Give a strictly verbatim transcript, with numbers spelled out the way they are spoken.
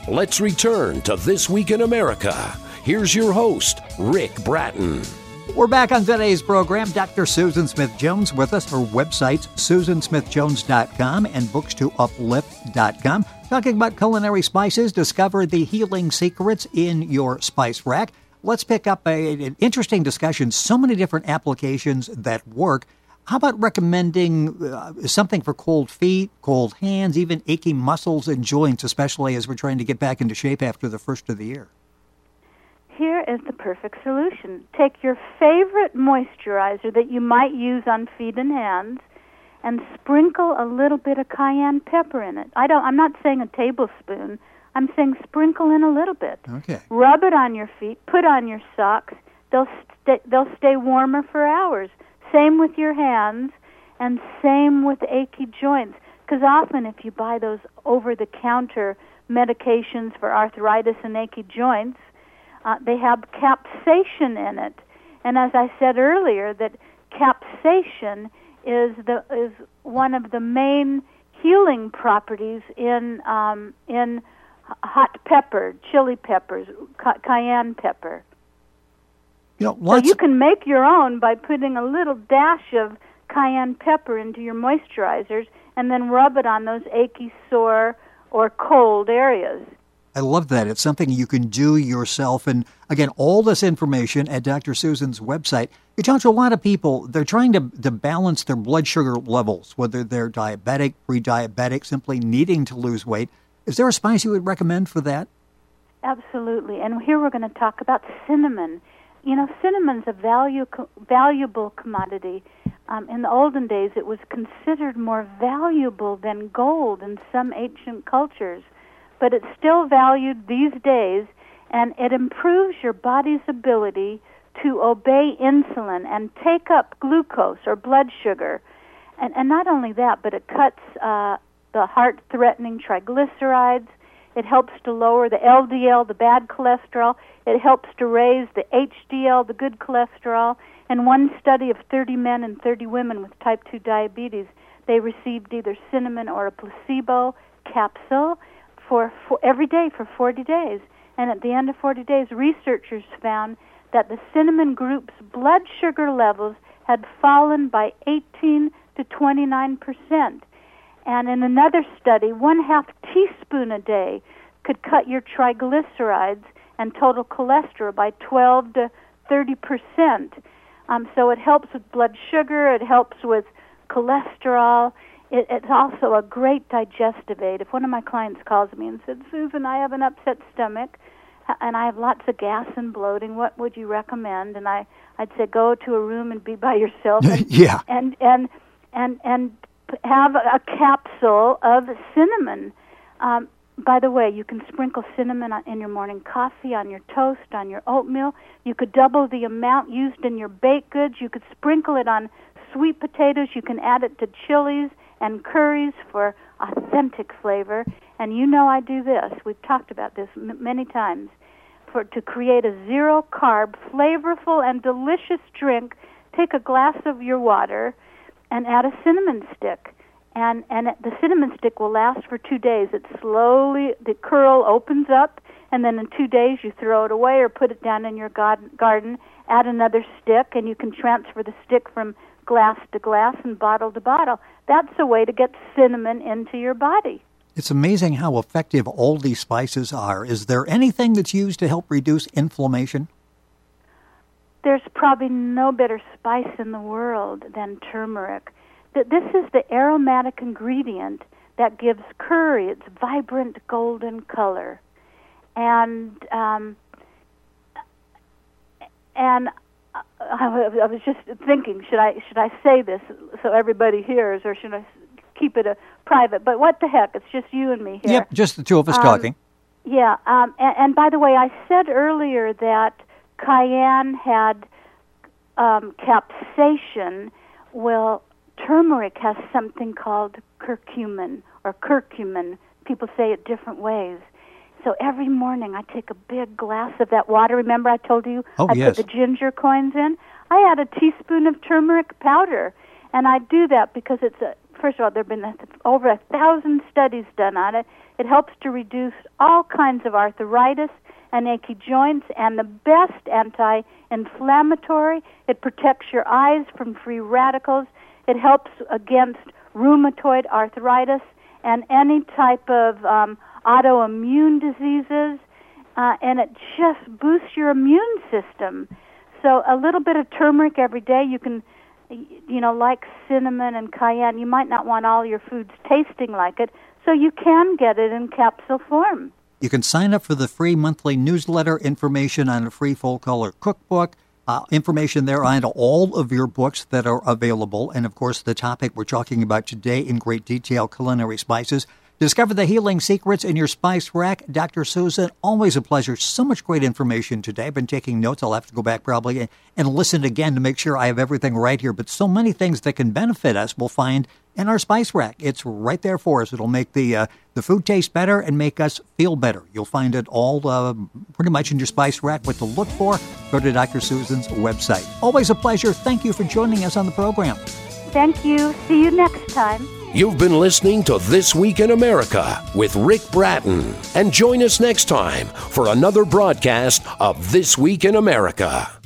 Let's return to This Week in America. Here's your host, Rick Bratton. We're back on today's program. Doctor Susan Smith-Jones with us. Her website's susan smith jones dot com and books to uplift dot com. Talking about culinary spices, discover the healing secrets in your spice rack. Let's pick up a, an interesting discussion. So many different applications that work. How about recommending uh, something for cold feet, cold hands, even aching muscles and joints, especially as we're trying to get back into shape after the first of the year? Here is the perfect solution. Take your favorite moisturizer that you might use on feet and hands and sprinkle a little bit of cayenne pepper in it. I don't I'm not saying a tablespoon. I'm saying sprinkle in a little bit. Okay. Rub it on your feet, put on your socks. They'll stay, they'll stay warmer for hours. Same with your hands and same with achy joints, because often if you buy those over-the-counter medications for arthritis and achy joints, Uh, they have capsaicin in it, and as I said earlier, that capsaicin is the is one of the main healing properties in um, in hot pepper, chili peppers, ca- cayenne pepper. You know, so you can make your own by putting a little dash of cayenne pepper into your moisturizers, and then rub it on those achy, sore, or cold areas. I love that. It's something you can do yourself. And again, all this information at Doctor Susan's website. You talk to a lot of people. They're trying to, to balance their blood sugar levels, whether they're diabetic, pre-diabetic, simply needing to lose weight. Is there a spice you would recommend for that? Absolutely. And here we're going to talk about cinnamon. You know, cinnamon's a value, valuable commodity. Um, in the olden days, it was considered more valuable than gold in some ancient cultures. But it's still valued these days, and it improves your body's ability to obey insulin and take up glucose or blood sugar. And, and not only that, but it cuts uh, the heart-threatening triglycerides. It helps to lower the L D L, the bad cholesterol. It helps to raise the H D L, the good cholesterol. In one study of thirty men and thirty women with type two diabetes, they received either cinnamon or a placebo capsule for, for every day for forty days. And at the end of forty days, researchers found that the cinnamon group's blood sugar levels had fallen by eighteen to twenty-nine percent. And in another study, one half teaspoon a day could cut your triglycerides and total cholesterol by twelve to thirty percent. Um, so it helps with blood sugar, it helps with cholesterol. It, it's also a great digestive aid. If one of my clients calls me and said, Susan, I have an upset stomach, and I have lots of gas and bloating, what would you recommend? And I, I'd say go to a room and be by yourself. And, yeah. And, and, and, and have a capsule of cinnamon. Um, by the way, you can sprinkle cinnamon in your morning coffee, on your toast, on your oatmeal. You could double the amount used in your baked goods. You could sprinkle it on sweet potatoes. You can add it to chilies and curries for authentic flavor. And you know I do this. We've talked about this m- many times. For to create a zero-carb, flavorful, and delicious drink, take a glass of your water and add a cinnamon stick. And, and the cinnamon stick will last for two days. It slowly, the curl opens up, and then in two days you throw it away or put it down in your garden, add another stick, and you can transfer the stick from glass to glass and bottle to bottle. That's a way to get cinnamon into your body. It's amazing how effective all these spices are. Is there anything that's used to help reduce inflammation? There's probably no better spice in the world than turmeric. This is the aromatic ingredient that gives curry its vibrant golden color. And um, and I was just thinking, should I should I say this so everybody hears, or should I keep it a private? But what the heck? It's just you and me here. Yep, just the two of us um, talking. Yeah, um, and, and by the way, I said earlier that cayenne had um, capsaicin. Well, turmeric has something called curcumin, or curcumin. People say it different ways. So every morning I take a big glass of that water. Remember I told you oh, I yes. put the ginger coins in? I add a teaspoon of turmeric powder, and I do that because it's a first of all, there have been over a thousand studies done on it. It helps to reduce all kinds of arthritis and achy joints, and the best anti-inflammatory. It protects your eyes from free radicals. It helps against rheumatoid arthritis and any type of um, autoimmune diseases, uh, and it just boosts your immune system. So a little bit of turmeric every day. You can, you know, like cinnamon and cayenne, you might not want all your foods tasting like it, so you can get it in capsule form. You can sign up for the free monthly newsletter, information on a free full-color cookbook, uh, information there on all of your books that are available, and, of course, the topic we're talking about today in great detail, culinary spices. Discover the healing secrets in your spice rack. Doctor Susan, always a pleasure. So much great information today. I've been taking notes. I'll have to go back probably and, and listen again to make sure I have everything right here. But so many things that can benefit us we'll find in our spice rack. It's right there for us. It'll make the uh, the food taste better and make us feel better. You'll find it all uh, pretty much in your spice rack. What to look for, go to Doctor Susan's website. Always a pleasure. Thank you for joining us on the program. Thank you. See you next time. You've been listening to This Week in America with Rick Bratton. And join us next time for another broadcast of This Week in America.